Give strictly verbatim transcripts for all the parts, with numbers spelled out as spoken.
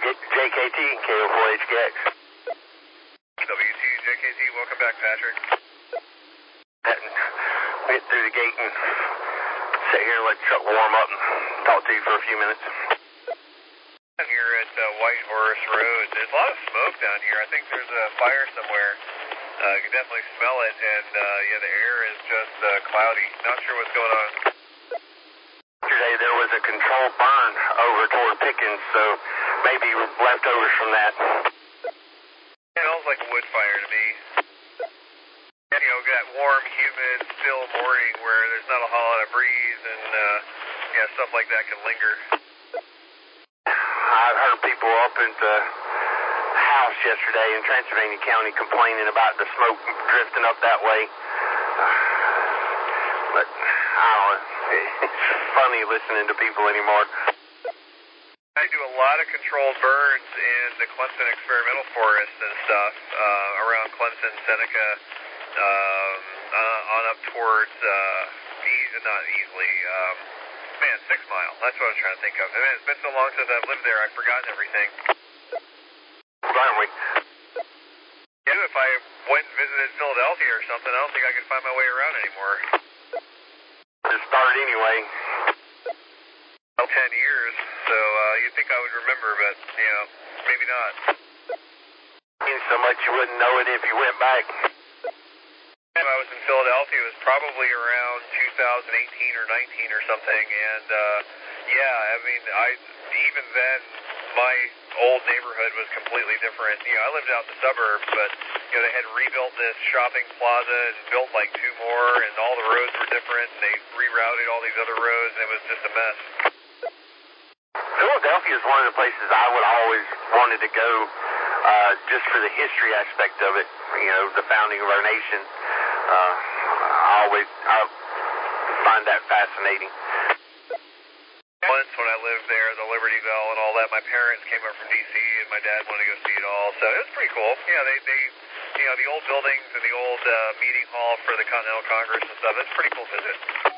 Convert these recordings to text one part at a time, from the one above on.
J K T, K O four H K X. W two J K T, welcome back, Patrick. Get through the gate and sit here and let the truck warm up and talk to you for a few minutes. I'm here at uh, White Horse Road. There's a lot of smoke down here. I think there's a fire somewhere. Uh, you can definitely smell it, and uh, yeah, the air is just uh, cloudy. Not sure what's going on. Yesterday there was a controlled burn over toward Pickens, so maybe leftovers from that. It smells like a wood fire to me. You know, that warm, humid, still morning where there's not a whole lot of breeze and uh, yeah, stuff like that can linger. I've heard people up at the house yesterday in Transylvania County complaining about the smoke drifting up that way. But I don't know. It's funny listening to people anymore. I do a lot of controlled burns in the Clemson Experimental Forest and stuff uh, around Clemson, Seneca, um, uh, on up towards, uh, e- not easily, um, man, Six Mile. That's what I was trying to think of. Man, it's been so long since I've lived there, I've forgotten everything. Aren't we? Yeah, if I went and visited Philadelphia or something, I don't think I could find my way around anymore. To start anyway. Well, ten years, so uh, you'd think I would remember, but, you know, maybe not. So much you wouldn't know it if you went back. When I was in Philadelphia, it was probably around two thousand eighteen or nineteen or something, and uh, yeah, I mean, I even then, my old neighborhood was completely different. You know, I lived out in the suburbs, but, you know, they had rebuilt this shopping plaza and built like two more, and all the roads were different, and they rerouted all these other roads, and it was just a mess. Philadelphia is one of the places I would always wanted to go, uh, just for the history aspect of it, you know, the founding of our nation. Uh, I always I find that fascinating. Once when I lived there, the Liberty Bell and all that, my parents came up from D C and my dad wanted to go see it all, so it was pretty cool. Yeah, they, they you know, the old buildings and the old uh, meeting hall for the Continental Congress and stuff, it's a pretty cool visit.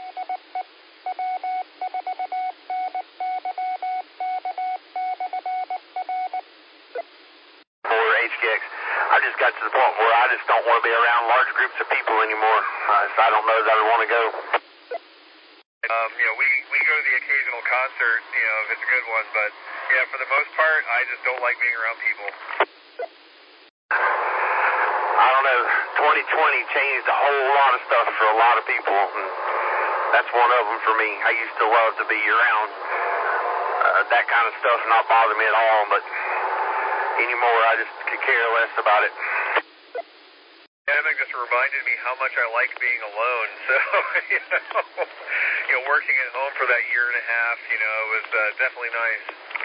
For H K X, I just got to the point where I just don't want to be around large groups of people anymore, uh, so I don't know that I want to go. Um, you know, we, we go to the occasional concert, you know, if it's a good one, but, yeah, for the most part, I just don't like being around people. I don't know, twenty twenty changed a whole lot of stuff for a lot of people, and that's one of them for me. I used to love to be around uh, that kind of stuff and not bother me at all, but anymore I just could care less about it. Pandemic just reminded me how much I like being alone, so, you know, you know, working at home for that year and a half, you know, was uh, definitely nice.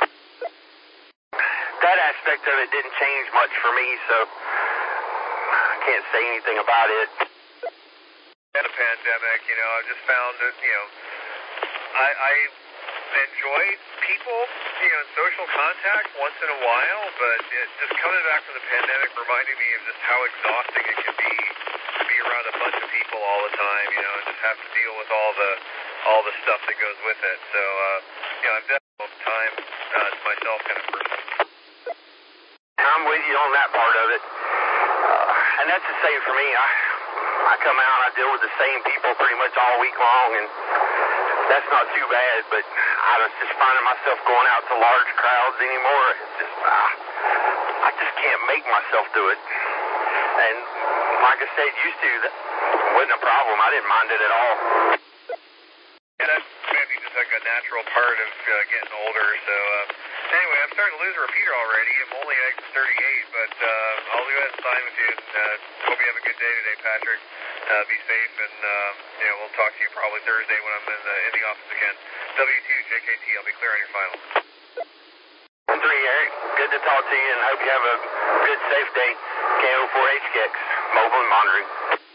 That aspect of it didn't change much for me, so I can't say anything about it. And the pandemic, you know, I just found that, you know, I, I enjoy people, you know, social contact once in a while, but it, just coming back from the pandemic reminded me of just how exhausting it can be to be around a bunch of people all the time, you know, and just have to deal with all the all the stuff that goes with it. So, uh, you know, I'm definitely time uh, to myself kind of person. I'm with you on that part of it. Uh, and that's the same for me. I I come out, I deal with the same people pretty much all week long, and that's not too bad, but I was just finding myself going out to large crowds anymore. It's just, uh, I just can't make myself do it. And like I said, used to, that wasn't a problem. I didn't mind it at all. Yeah, that's maybe just like a natural part of uh, getting older, so, uh, anyway, I'm starting to lose a repeater already. I'm only at thirty-eight, but uh, I'll go ahead and sign with you. And, uh, hope you have a good day today, Patrick. Uh, be safe, and um, you know, we'll talk to you probably Thursday when I'm in the, in the office again. W two J K T, I'll be clear on your final. three, Eric. Good to talk to you, and hope you have a good, safe day. K O four H K X, mobile and monitoring.